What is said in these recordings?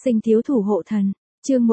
Sinh thiếu thủ hộ thần, chương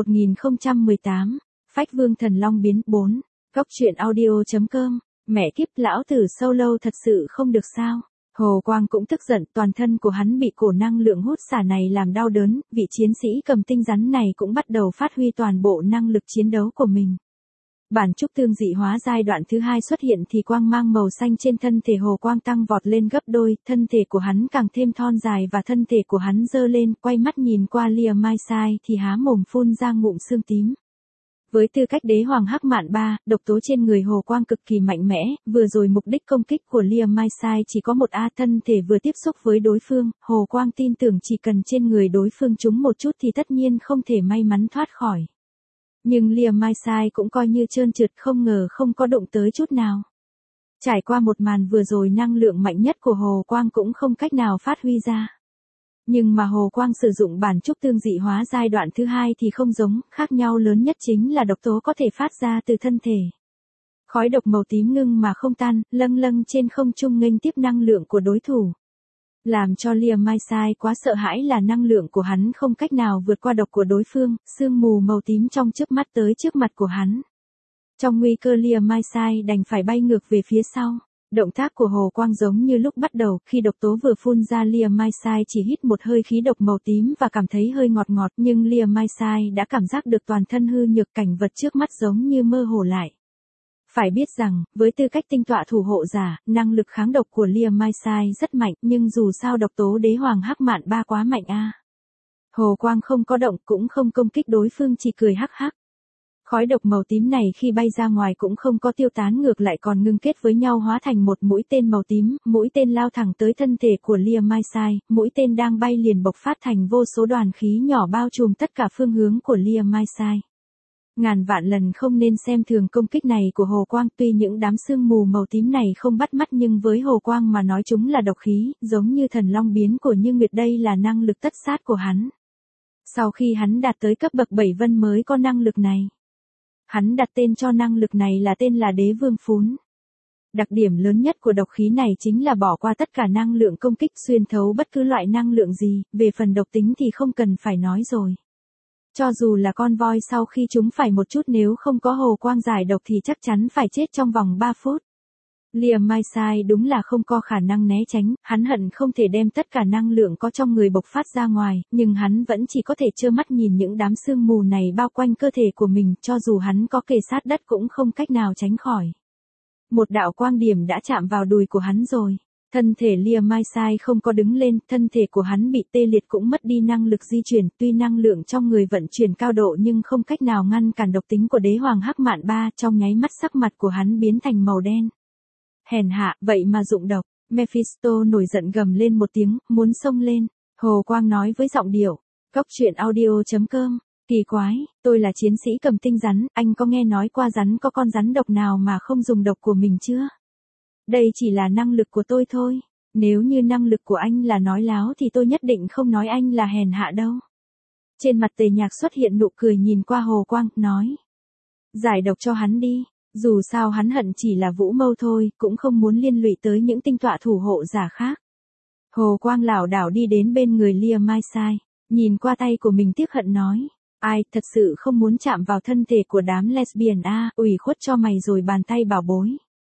1018, Phách Vương Thần Long biến 4, Góc truyện audio.com, mẹ kiếp lão tử solo thật sự không được sao. Hồ Quang cũng tức giận, toàn thân của hắn bị cổ năng lượng hút xả này làm đau đớn, vị chiến sĩ cầm tinh rắn này cũng bắt đầu phát huy toàn bộ năng lực chiến đấu của mình. Bản trúc tương dị hóa giai đoạn thứ 2 xuất hiện thì quang mang màu xanh trên thân thể Hồ Quang tăng vọt lên gấp đôi, thân thể của hắn càng thêm thon dài và thân thể của hắn dơ lên, quay mắt nhìn qua Lia Mai Sai thì há mồm phun ra ngụm xương tím. Với tư cách đế hoàng hắc mạn 3, độc tố trên người Hồ Quang cực kỳ mạnh mẽ, vừa rồi mục đích công kích của Lia Mai Sai chỉ có một thân thể vừa tiếp xúc với đối phương, Hồ Quang tin tưởng chỉ cần trên người đối phương trúng một chút thì tất nhiên không thể may mắn thoát khỏi. Nhưng Lia Mai Sai cũng coi như trơn trượt, không ngờ không có đụng tới chút nào. Trải qua một màn vừa rồi, năng lượng mạnh nhất của Hồ Quang cũng không cách nào phát huy ra. Nhưng mà Hồ Quang sử dụng bản trúc tương dị hóa giai đoạn thứ 2 thì không giống, khác nhau lớn nhất chính là độc tố có thể phát ra từ thân thể. Khói độc màu tím ngưng mà không tan, lâng lâng trên không trung nghênh tiếp năng lượng của đối thủ. Làm cho Lia Mai Sai quá sợ hãi là năng lượng của hắn không cách nào vượt qua độc của đối phương, sương mù màu tím trong chớp mắt tới trước mặt của hắn. Trong nguy cơ, Lia Mai Sai đành phải bay ngược về phía sau. Động tác của Hồ Quang giống như lúc bắt đầu, khi độc tố vừa phun ra Lia Mai Sai chỉ hít một hơi khí độc màu tím và cảm thấy hơi ngọt ngọt, nhưng Lia Mai Sai đã cảm giác được toàn thân hư nhược, cảnh vật trước mắt giống như mơ hồ lại. Phải biết rằng, với tư cách tinh tọa thủ hộ giả, năng lực kháng độc của Lia Mai Sai rất mạnh, nhưng dù sao độc tố đế hoàng hắc mạn 3 quá mạnh Hồ Quang không có động cũng không công kích đối phương, chỉ cười hắc hắc. Khói độc màu tím này khi bay ra ngoài cũng không có tiêu tán, ngược lại còn ngưng kết với nhau hóa thành một mũi tên màu tím, mũi tên lao thẳng tới thân thể của Lia Mai Sai, mũi tên đang bay liền bộc phát thành vô số đoàn khí nhỏ bao trùm tất cả phương hướng của Lia Mai Sai. Ngàn vạn lần không nên xem thường công kích này của Hồ Quang, tuy những đám sương mù màu tím này không bắt mắt nhưng với Hồ Quang mà nói chúng là độc khí, giống như thần long biến của Như Nguyệt, đây là năng lực tất sát của hắn. Sau khi hắn đạt tới cấp bậc 7 vân mới có năng lực này. Hắn đặt tên cho năng lực này là Đế Vương Phún. Đặc điểm lớn nhất của độc khí này chính là bỏ qua tất cả năng lượng công kích, xuyên thấu bất cứ loại năng lượng gì, về phần độc tính thì không cần phải nói rồi. Cho dù là con voi sau khi chúng phải một chút, nếu không có Hồ Quang giải độc thì chắc chắn phải chết trong vòng 3 phút. Lia Mai Sai đúng là không có khả năng né tránh, hắn hận không thể đem tất cả năng lượng có trong người bộc phát ra ngoài, nhưng hắn vẫn chỉ có thể trơ mắt nhìn những đám sương mù này bao quanh cơ thể của mình, cho dù hắn có kề sát đất cũng không cách nào tránh khỏi. Một đạo quang điểm đã chạm vào đùi của hắn rồi. Thân thể Lia Mai Sai không có đứng lên, thân thể của hắn bị tê liệt cũng mất đi năng lực di chuyển, tuy năng lượng trong người vận chuyển cao độ nhưng không cách nào ngăn cản độc tính của đế hoàng hắc mạn 3, trong nháy mắt sắc mặt của hắn biến thành màu đen. Hèn hạ, vậy mà dụng độc. Mephisto nổi giận gầm lên một tiếng, muốn xông lên. Hồ Quang nói với giọng điệu, Góc truyện audio.com, kỳ quái, tôi là chiến sĩ cầm tinh rắn, anh có nghe nói qua rắn có con rắn độc nào mà không dùng độc của mình chưa? Đây chỉ là năng lực của tôi thôi, nếu như năng lực của anh là nói láo thì tôi nhất định không nói anh là hèn hạ đâu. Trên mặt Tề Nhạc xuất hiện nụ cười nhìn qua Hồ Quang, nói, giải độc cho hắn đi. Dù sao hắn hận chỉ là Vũ Mâu thôi, cũng không muốn liên lụy tới những tinh tọa thủ hộ giả khác. Hồ Quang lảo đảo đi đến bên người Lia Mai Sai, nhìn qua tay của mình tiếc hận nói, ai, thật sự không muốn chạm vào thân thể của đám lesbian ủy khuất cho mày rồi bàn tay bảo bối.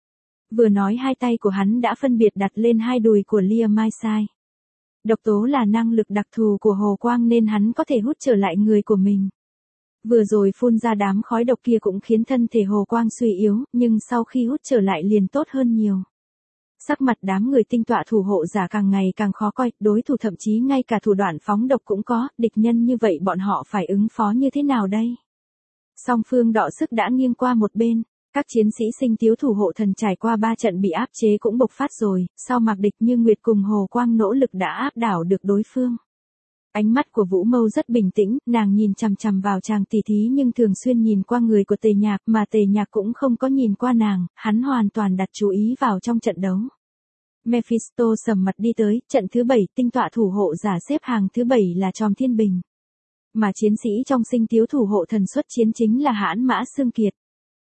Vừa nói hai tay của hắn đã phân biệt đặt lên hai đùi của Lia Mai Sai. Độc tố là năng lực đặc thù của Hồ Quang nên hắn có thể hút trở lại người của mình. Vừa rồi phun ra đám khói độc kia cũng khiến thân thể Hồ Quang suy yếu, nhưng sau khi hút trở lại liền tốt hơn nhiều. Sắc mặt đám người tinh tọa thủ hộ giả càng ngày càng khó coi, đối thủ thậm chí ngay cả thủ đoạn phóng độc cũng có, địch nhân như vậy bọn họ phải ứng phó như thế nào đây? Song phương đọ sức đã nghiêng qua một bên, các chiến sĩ sinh thiếu thủ hộ thần trải qua 3 trận bị áp chế cũng bộc phát rồi, sau Mạc Địch Như Nguyệt cùng Hồ Quang nỗ lực đã áp đảo được đối phương. Ánh mắt của Vũ Mâu rất bình tĩnh, nàng nhìn chằm chằm vào chàng tỷ thí nhưng thường xuyên nhìn qua người của Tề Nhạc, mà Tề Nhạc cũng không có nhìn qua nàng, hắn hoàn toàn đặt chú ý vào trong trận đấu. Mephisto sầm mặt đi tới, trận thứ 7, tinh tọa thủ hộ giả xếp hàng thứ 7 là Tròm Thiên Bình. Mà chiến sĩ trong sinh thiếu thủ hộ thần xuất chiến chính là Hãn Mã Xương Kiệt.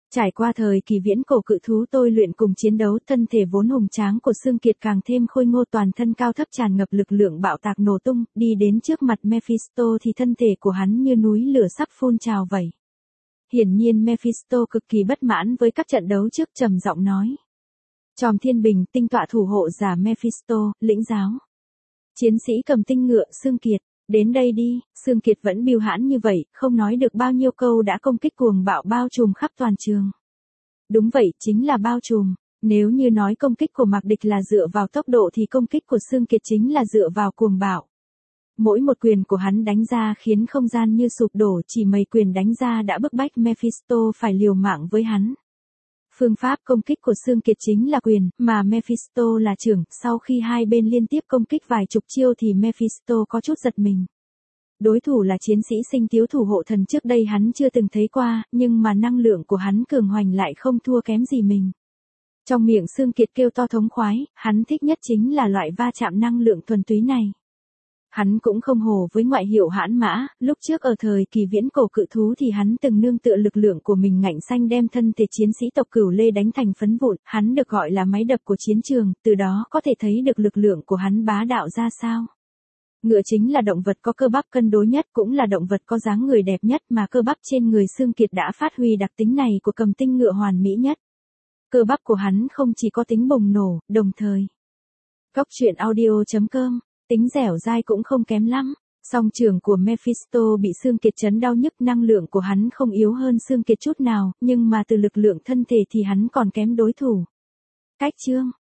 Trải qua thời kỳ viễn cổ cự thú tôi luyện cùng chiến đấu, thân thể vốn hùng tráng của Sương Kiệt càng thêm khôi ngô, toàn thân cao thấp tràn ngập lực lượng bạo tạc nổ tung, đi đến trước mặt Mephisto thì thân thể của hắn như núi lửa sắp phun trào vậy. Hiển nhiên Mephisto cực kỳ bất mãn với các trận đấu trước, trầm giọng nói. Tròm Thiên Bình, tinh tọa thủ hộ giả Mephisto, lĩnh giáo. Chiến sĩ cầm tinh ngựa, Sương Kiệt, đến đây đi. Sương Kiệt vẫn bưu hãn như vậy, không nói được bao nhiêu câu đã công kích cuồng bạo bao trùm khắp toàn trường. Đúng vậy, chính là bao trùm. Nếu như nói công kích của Mạc Địch là dựa vào tốc độ thì công kích của Sương Kiệt chính là dựa vào cuồng bạo. Mỗi một quyền của hắn đánh ra khiến không gian như sụp đổ, chỉ mấy quyền đánh ra đã bức bách Mephisto phải liều mạng với hắn. Phương pháp công kích của Sương Kiệt chính là quyền, mà Mephisto là trưởng, sau khi hai bên liên tiếp công kích vài chục chiêu thì Mephisto có chút giật mình. Đối thủ là chiến sĩ sinh tiếu thủ hộ thần, trước đây hắn chưa từng thấy qua, nhưng mà năng lượng của hắn cường hoành lại không thua kém gì mình. Trong miệng Sương Kiệt kêu to thống khoái, hắn thích nhất chính là loại va chạm năng lượng thuần túy này. Hắn cũng không hồ với ngoại hiệu hãn mã, lúc trước ở thời kỳ viễn cổ cự thú thì hắn từng nương tựa lực lượng của mình ngạnh xanh đem thân thể chiến sĩ tộc Cửu Lê đánh thành phấn vụn, hắn được gọi là máy đập của chiến trường, từ đó có thể thấy được lực lượng của hắn bá đạo ra sao. Ngựa chính là động vật có cơ bắp cân đối nhất, cũng là động vật có dáng người đẹp nhất, mà cơ bắp trên người Sương Kiệt đã phát huy đặc tính này của cầm tinh ngựa hoàn mỹ nhất. Cơ bắp của hắn không chỉ có tính bùng nổ, đồng thời. Góc truyện audio.com, tính dẻo dai cũng không kém lắm. Song trường của Mephisto bị Sương Kiệt chấn đau nhức, năng lượng của hắn không yếu hơn Sương Kiệt chút nào, nhưng mà từ lực lượng thân thể thì hắn còn kém đối thủ. Cách chương